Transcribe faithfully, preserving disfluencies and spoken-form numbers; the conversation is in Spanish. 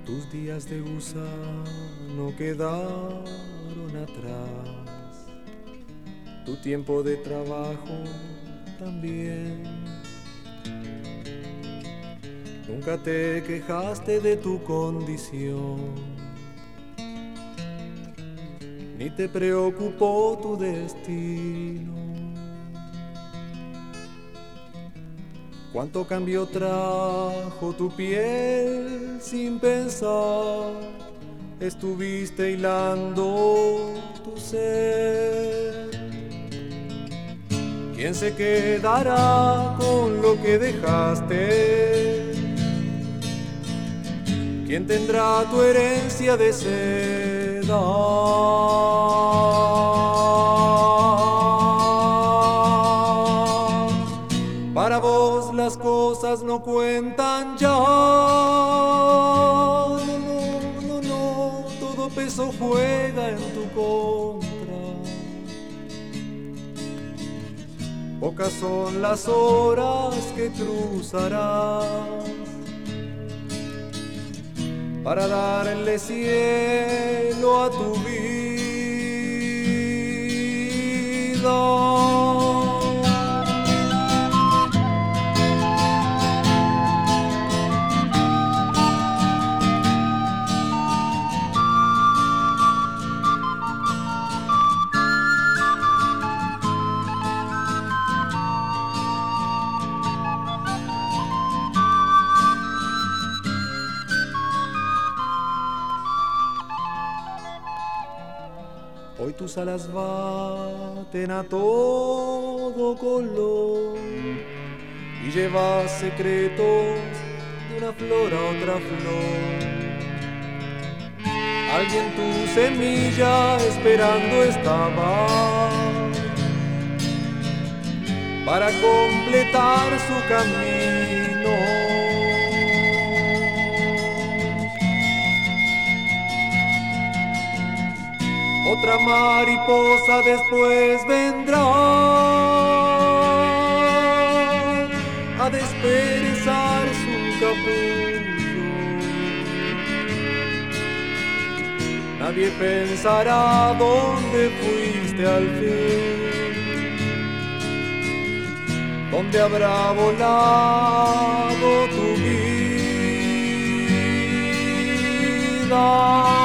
Tus días de gusano quedaron atrás, tu tiempo de trabajo también. Nunca te quejaste de tu condición, ni te preocupó tu destino. Cuánto cambio trajo tu piel sin pensar, estuviste hilando tu ser. ¿Quién se quedará con lo que dejaste? ¿Quién tendrá tu herencia de seda? Para vos las cosas no cuentan ya. No, no, no, no, todo peso juega en tu contra. Pocas son las horas que cruzarás para darle cielo a tu vida. Hoy tus alas baten a todo color y llevas secretos de una flor a otra flor. Alguien tu semilla esperando estaba para completar su camino. Otra mariposa después vendrá a desperezar su capullo. Nadie pensará dónde fuiste al fin, dónde habrá volado tu vida.